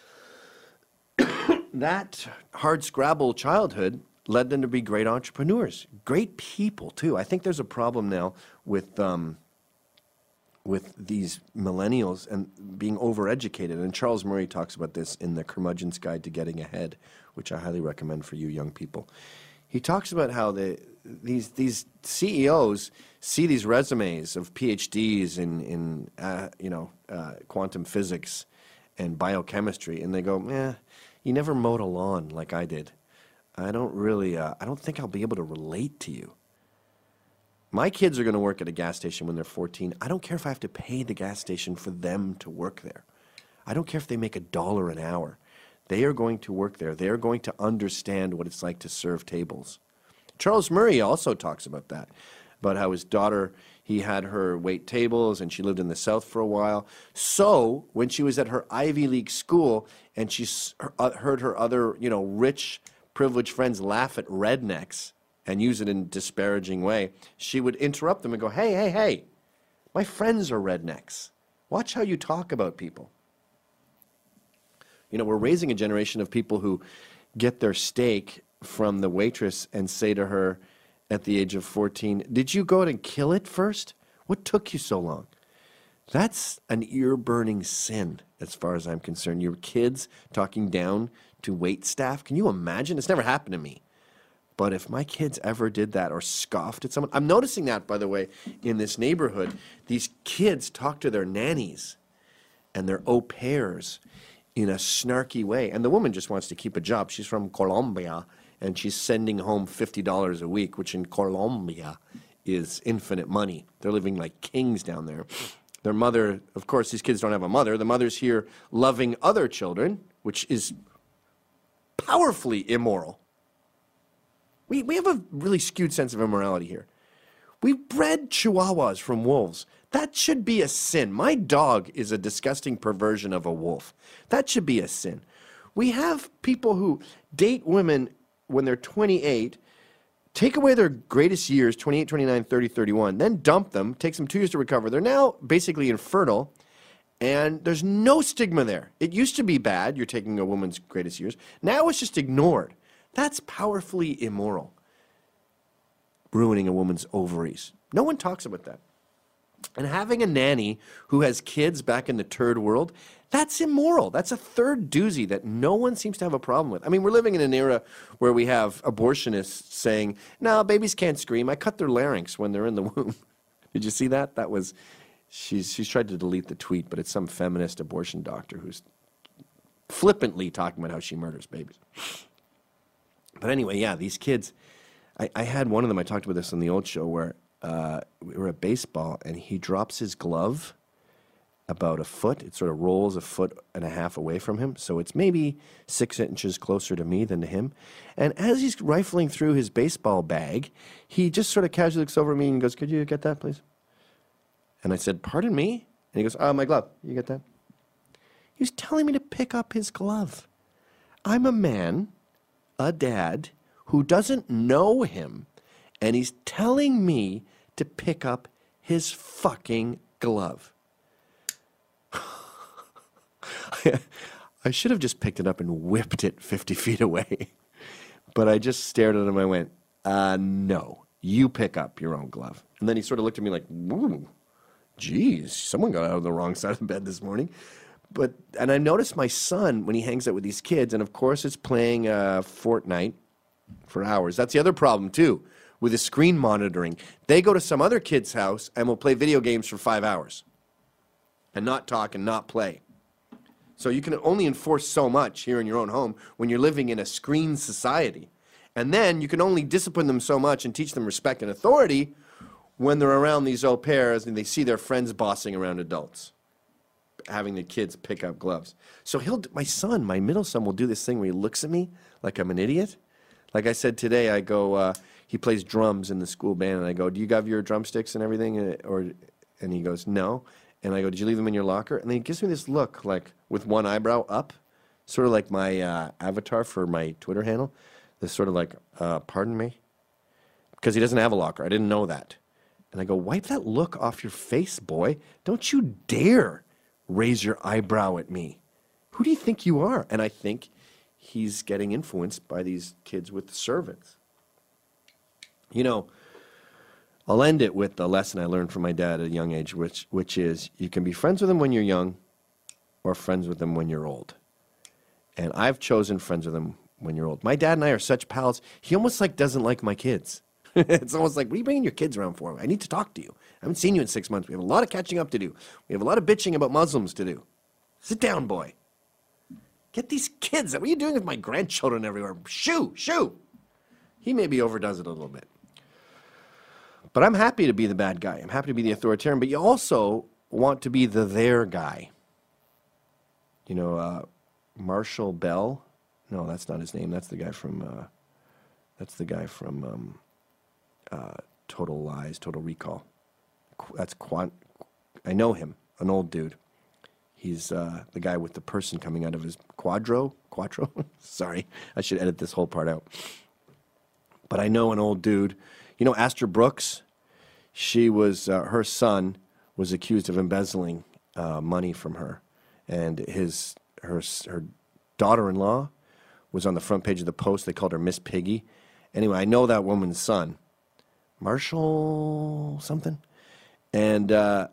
that hard-scrabble childhood led them to be great entrepreneurs, great people too. I think there's a problem now with these millennials and being overeducated. And Charles Murray talks about this in The Curmudgeon's Guide to Getting Ahead, which I highly recommend for you young people. He talks about how these CEOs see these resumes of PhDs in quantum physics and biochemistry, and they go, you never mowed a lawn like I did. I don't think I'll be able to relate to you. My kids are going to work at a gas station when they're 14. I don't care if I have to pay the gas station for them to work there. I don't care if they make $1 an hour. They are going to work there. They are going to understand what it's like to serve tables. Charles Murray also talks about that, about how his daughter, he had her wait tables, and she lived in the South for a while. So when she was at her Ivy League school and she heard her other, rich, privileged friends laugh at rednecks and use it in a disparaging way, she would interrupt them and go, hey, my friends are rednecks. Watch how you talk about people. We're raising a generation of people who get their steak from the waitress and say to her at the age of 14, did you go out and kill it first? What took you so long? That's an ear-burning sin as far as I'm concerned. Your kids talking down to wait staff. Can you imagine? It's never happened to me. But if my kids ever did that or scoffed at someone, I'm noticing that, by the way, in this neighborhood. These kids talk to their nannies and their au pairs in a snarky way. And the woman just wants to keep a job. She's from Colombia, and she's sending home $50 a week, which in Colombia is infinite money. They're living like kings down there. Their mother, of course, these kids don't have a mother. The mother's here loving other children, which is powerfully immoral. We have a really skewed sense of immorality here. We bred chihuahuas from wolves. That should be a sin. My dog is a disgusting perversion of a wolf. That should be a sin. We have people who date women when they're 28, take away their greatest years, 28, 29, 30, 31, then dump them, takes them 2 years to recover. They're now basically infertile, and there's no stigma there. It used to be bad, you're taking a woman's greatest years. Now it's just ignored. That's powerfully immoral. Ruining a woman's ovaries. No one talks about that. And having a nanny who has kids back in the third world, that's immoral. That's a third doozy that no one seems to have a problem with. I mean, we're living in an era where we have abortionists saying, no, babies can't scream. I cut their larynx when they're in the womb. Did you see that? That was, she's tried to delete the tweet, but it's some feminist abortion doctor who's flippantly talking about how she murders babies. But anyway, yeah, these kids, I had one of them, I talked about this on the old show, where we were at baseball, and he drops his glove about a foot. It sort of rolls a foot and a half away from him, so it's maybe 6 inches closer to me than to him. And as he's rifling through his baseball bag, he just sort of casually looks over at me and goes, could you get that, please? And I said, pardon me? And he goes, my glove. You get that? He was telling me to pick up his glove. I'm a man, a dad, who doesn't know him, and he's telling me to pick up his fucking glove. I should have just picked it up and whipped it 50 feet away. But I just stared at him. I went, no, you pick up your own glove. And then he sort of looked at me like, ooh, geez, someone got out of the wrong side of the bed this morning. And I noticed my son, when he hangs out with these kids, and of course it's playing Fortnite for hours. That's the other problem, too, with the screen monitoring. They go to some other kid's house and will play video games for 5 hours and not talk and not play. So you can only enforce so much here in your own home when you're living in a screen society. And then you can only discipline them so much and teach them respect and authority when they're around these au pairs and they see their friends bossing around adults, having the kids pick up gloves. So my middle son will do this thing where he looks at me like I'm an idiot. Like I said today, I go, he plays drums in the school band, and I go, do you have your drumsticks and everything? And he goes, no. And I go, did you leave them in your locker? And then he gives me this look, like with one eyebrow up, sort of like my avatar for my Twitter handle. This sort of like, pardon me? Because he doesn't have a locker. I didn't know that. And I go, wipe that look off your face, boy. Don't you dare raise your eyebrow at me. Who do you think you are? And I think he's getting influenced by these kids with the servants. You know, I'll end it with the lesson I learned from my dad at a young age, which is you can be friends with them when you're young or friends with them when you're old. And I've chosen friends with them when you're old. My dad and I are such pals, he almost like doesn't like my kids. It's almost like, what are you bringing your kids around for? I need to talk to you. I haven't seen you in 6 months. We have a lot of catching up to do. We have a lot of bitching about Muslims to do. Sit down, boy. Get these kids. What are you doing with my grandchildren everywhere? Shoo, shoo. He maybe overdoes it a little bit. But I'm happy to be the bad guy. I'm happy to be the authoritarian. But you also want to be the their guy. You know, Marshall Bell. No, that's not his name. That's the guy from. Total Lies, Total Recall. That's I know him. An old dude. He's the guy with the person coming out of his quattro. Sorry, I should edit this whole part out. But I know an old dude. You know Astor Brooks? She was, her son was accused of embezzling money from her. And her daughter-in-law was on the front page of the Post. They called her Miss Piggy. Anyway, I know that woman's son. Marshall something? And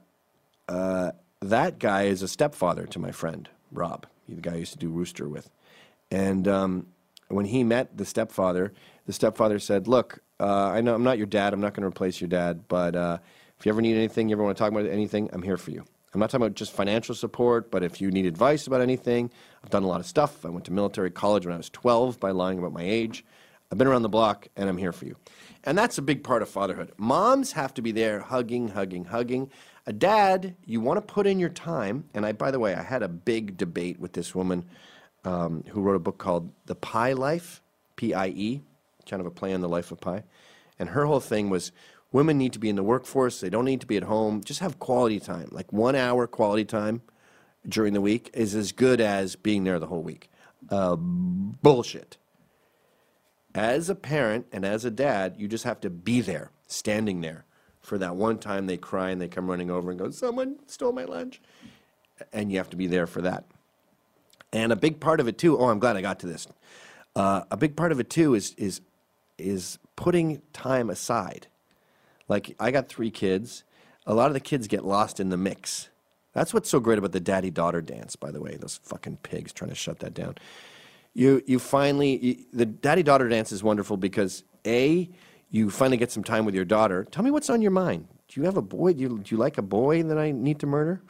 that guy is a stepfather to my friend, Rob. He's the guy I used to do Rooster with. And when he met the stepfather said, look, I know I'm not your dad. I'm not going to replace your dad. But if you ever need anything, you ever want to talk about anything, I'm here for you. I'm not talking about just financial support, but if you need advice about anything, I've done a lot of stuff. I went to military college when I was 12 by lying about my age. I've been around the block, and I'm here for you. And that's a big part of fatherhood. Moms have to be there hugging, hugging, hugging. A dad, you want to put in your time. And by the way, I had a big debate with this woman who wrote a book called The Pi Life, P-I-E, kind of a play on the life of Pi. And her whole thing was women need to be in the workforce. They don't need to be at home. Just have quality time. Like 1 hour quality time during the week is as good as being there the whole week. Bullshit. As a parent and as a dad, you just have to be there, standing there for that one time they cry and they come running over and go, someone stole my lunch. And you have to be there for that. And a big part of it too, I'm glad I got to this. A big part of it too is putting time aside. Like I got 3 kids. A lot of the kids get lost in the mix. That's what's so great about the daddy-daughter dance, by the way. Those fucking pigs trying to shut that down. You finally, the daddy-daughter dance is wonderful because, A, you finally get some time with your daughter. Tell me what's on your mind. Do you have a boy? Do you like a boy that I need to murder?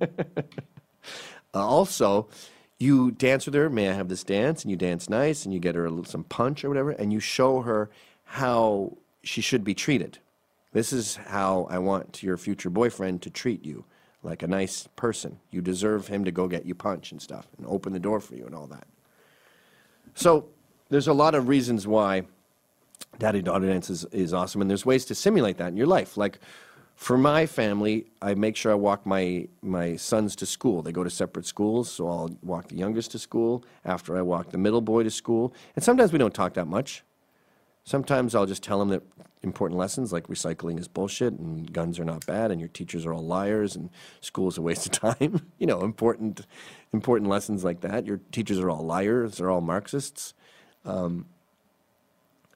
Also, you dance with her. May I have this dance? And you dance nice, and you get her some punch or whatever, and you show her how she should be treated. This is how I want your future boyfriend to treat you, like a nice person. You deserve him to go get you punch and stuff and open the door for you and all that. So there's a lot of reasons why daddy-daughter dance is awesome, and there's ways to simulate that in your life. Like for my family, I make sure I walk my sons to school. They go to separate schools, so I'll walk the youngest to school after I walk the middle boy to school. And sometimes we don't talk that much. Sometimes I'll just tell them that important lessons like recycling is bullshit and guns are not bad and your teachers are all liars and school is a waste of time. You know, important lessons like that. Your teachers are all liars. They're all Marxists.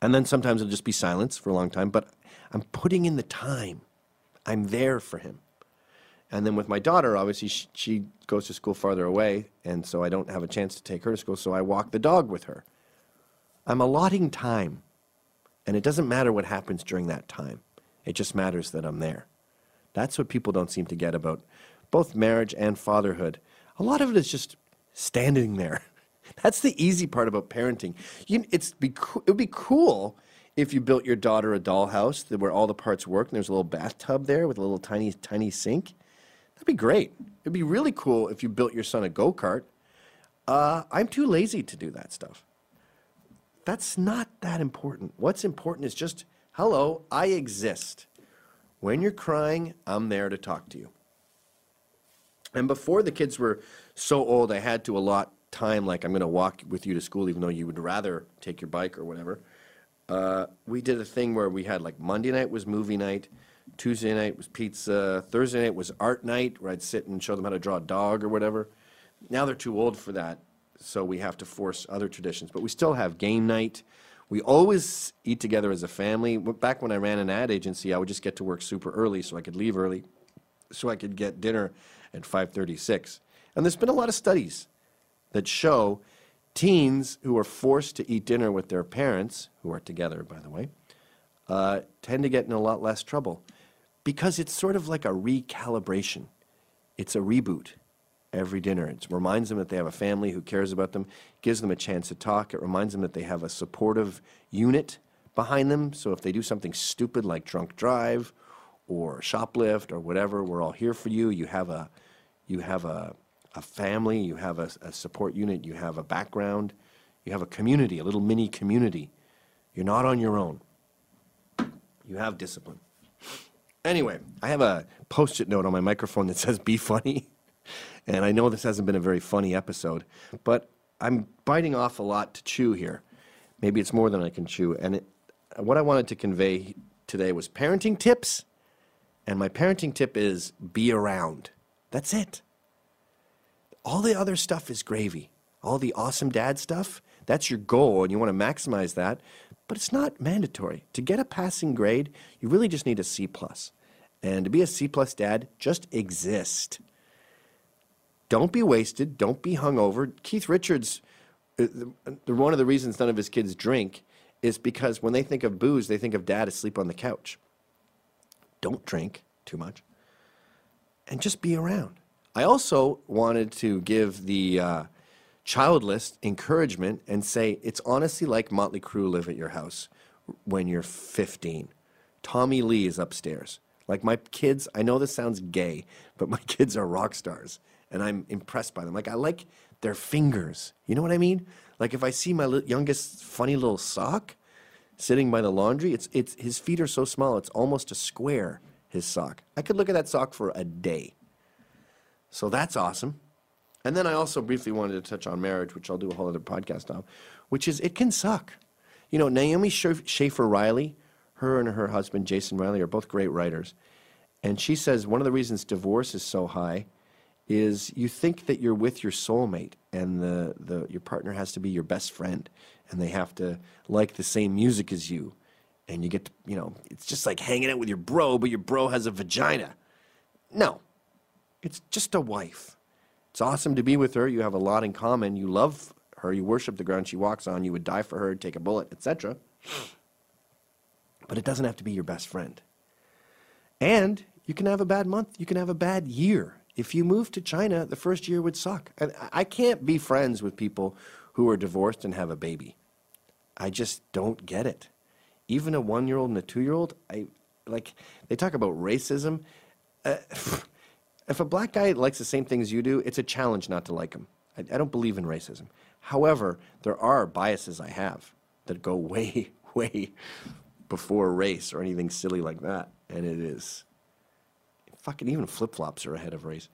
And then sometimes it'll just be silence for a long time, but I'm putting in the time. I'm there for him. And then with my daughter, obviously, she goes to school farther away, and so I don't have a chance to take her to school, so I walk the dog with her. I'm allotting time, and it doesn't matter what happens during that time. It just matters that I'm there. That's what people don't seem to get about both marriage and fatherhood. A lot of it is just standing there. That's the easy part about parenting. It would be cool if you built your daughter a dollhouse where all the parts work and there's a little bathtub there with a little tiny sink. That'd be great. It'd be really cool if you built your son a go-kart. I'm too lazy to do that stuff. That's not that important. What's important is just, hello, I exist. When you're crying, I'm there to talk to you. And before the kids were so old, I had to allot time, like I'm going to walk with you to school even though you would rather take your bike or whatever. We did a thing where we had like Monday night was movie night, Tuesday night was pizza, Thursday night was art night where I'd sit and show them how to draw a dog or whatever. Now they're too old for that, so we have to force other traditions. But we still have game night. We always eat together as a family. Back when I ran an ad agency, I would just get to work super early so I could leave early, so I could get dinner at 5:36. And there's been a lot of studies that show teens who are forced to eat dinner with their parents, who are together, by the way, tend to get in a lot less trouble because it's sort of like a recalibration. It's a reboot every dinner. It reminds them that they have a family who cares about them, gives them a chance to talk. It reminds them that they have a supportive unit behind them. So if they do something stupid like drunk drive or shoplift or whatever, we're all here for you. You have a family, you have a support unit, you have a background, you have a community, a little mini community. You're not on your own. You have discipline. Anyway, I have a Post-it note on my microphone that says, be funny. And I know this hasn't been a very funny episode, but I'm biting off a lot to chew here. Maybe it's more than I can chew. And what I wanted to convey today was parenting tips. And my parenting tip is be around. That's it. All the other stuff is gravy. All the awesome dad stuff, that's your goal, and you want to maximize that. But it's not mandatory. To get a passing grade, you really just need a C+. And to be a C+ dad, just exist. Don't be wasted. Don't be hungover. Keith Richards, one of the reasons none of his kids drink is because when they think of booze, they think of dad asleep on the couch. Don't drink too much. And just be around. I also wanted to give the childless encouragement and say it's honestly like Motley Crue live at your house when you're 15. Tommy Lee is upstairs. Like my kids, I know this sounds gay, but my kids are rock stars, and I'm impressed by them. Like I like their fingers. You know what I mean? Like if I see my youngest funny little sock sitting by the laundry, it's his feet are so small, it's almost a square, his sock. I could look at that sock for a day. So that's awesome. And then I also briefly wanted to touch on marriage, which I'll do a whole other podcast on, which is it can suck. You know, Naomi Schaefer Riley, her and her husband, Jason Riley, are both great writers. And she says one of the reasons divorce is so high is you think that you're with your soulmate and your partner has to be your best friend and they have to like the same music as you. And you get to, you know, it's just like hanging out with your bro, but your bro has a vagina. No, it's just a wife. It's awesome to be with her. You have a lot in common. You love her. You worship the ground she walks on. You would die for her, take a bullet, etc. But it doesn't have to be your best friend. And you can have a bad month. You can have a bad year. If you move to China, the first year would suck. And I can't be friends with people who are divorced and have a baby. I just don't get it. Even a 1-year-old and a 2-year-old, they talk about racism. If a black guy likes the same things you do, it's a challenge not to like him. I don't believe in racism. However, there are biases I have that go way, way before race or anything silly like that. And it is fucking even flip-flops are ahead of race.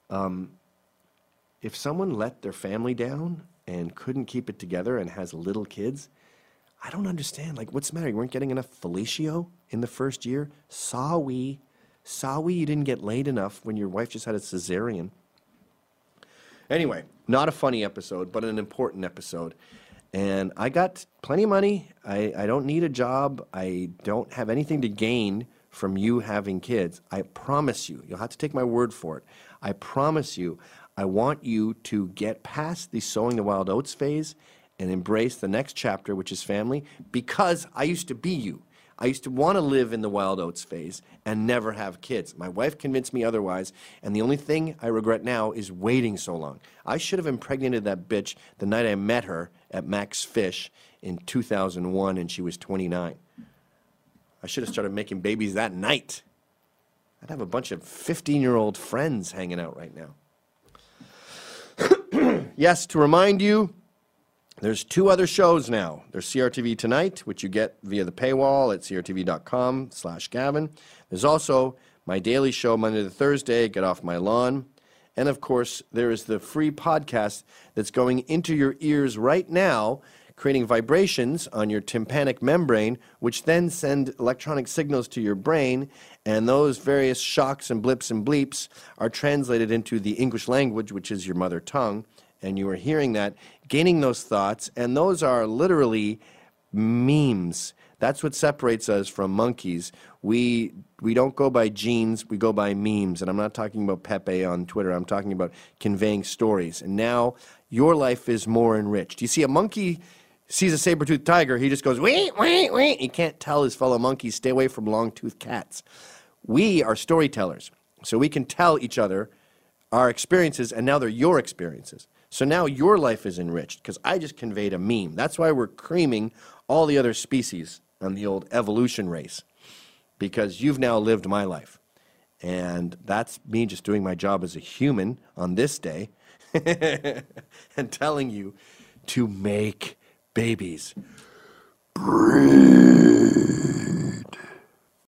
If someone let their family down and couldn't keep it together and has little kids, I don't understand. Like, what's the matter? You weren't getting enough fellatio in the first year? Sorry, you didn't get laid enough when your wife just had a cesarean. Anyway, not a funny episode, but an important episode. And I got plenty of money. I don't need a job. I don't have anything to gain from you having kids. I promise you, you'll have to take my word for it. I promise you, I want you to get past the sowing the wild oats phase and embrace the next chapter, which is family, because I used to be you. I used to want to live in the wild oats phase and never have kids. My wife convinced me otherwise, and the only thing I regret now is waiting so long. I should have impregnated that bitch the night I met her at Max Fish in 2001, and she was 29. I should have started making babies that night. I'd have a bunch of 15-year-old friends hanging out right now. Yes, to remind you, there's 2 other shows now. There's CRTV Tonight, which you get via the paywall at crtv.com/Gavin. There's also my daily show Monday to Thursday, Get Off My Lawn. And, of course, there is the free podcast that's going into your ears right now, creating vibrations on your tympanic membrane, which then send electronic signals to your brain, and those various shocks and blips and bleeps are translated into the English language, which is your mother tongue, and you are hearing that, gaining those thoughts, and those are literally memes. That's what separates us from monkeys. We don't go by genes, we go by memes. And I'm not talking about Pepe on Twitter, I'm talking about conveying stories. And now your life is more enriched. You see, a monkey sees a saber-toothed tiger, he just goes, wee, wee, wee. He can't tell his fellow monkeys, stay away from long-toothed cats. We are storytellers, so we can tell each other our experiences, and now they're your experiences. So now your life is enriched, because I just conveyed a meme. That's why we're creaming all the other species on the old evolution race, because you've now lived my life. And that's me just doing my job as a human on this day and telling you to make babies. Breathe.